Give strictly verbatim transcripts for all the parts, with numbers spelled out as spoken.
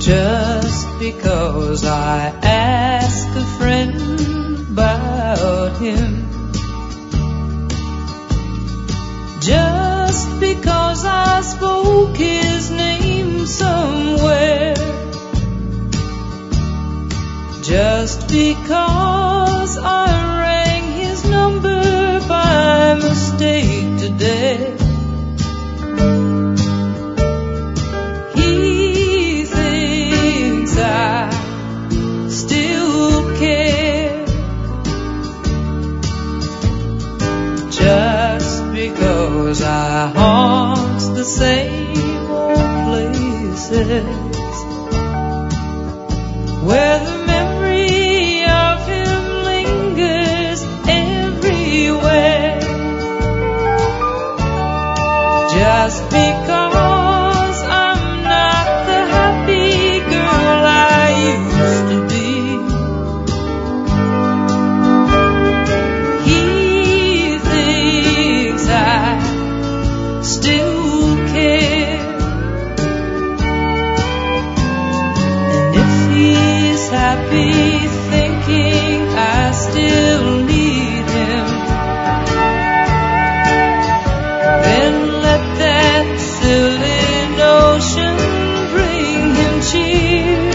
Just because I ask a friend about him, just because I spoke his name somewhere, just because I rang his number by mistake today, he thinks I still care. Just because I haunt the same old places where the memory of him lingers everywhere. Just because I'm not the happy girl I used to be, he thinks I still care. And if he's happy thinking I still need him, then let that silly notion bring him cheer.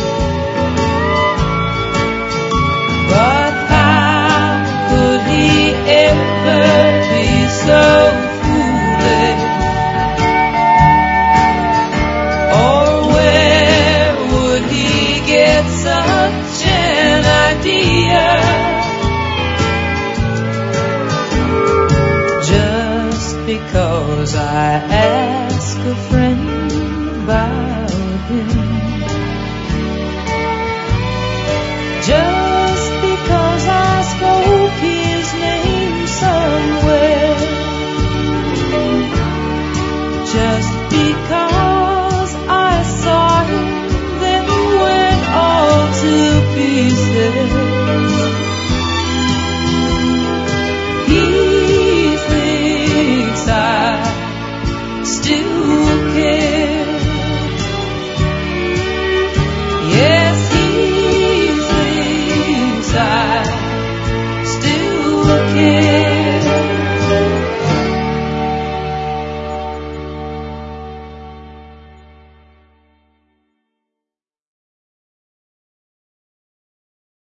But how could he ever be so foolish? Or where would he get such an idea? Just because I ask a friend about him.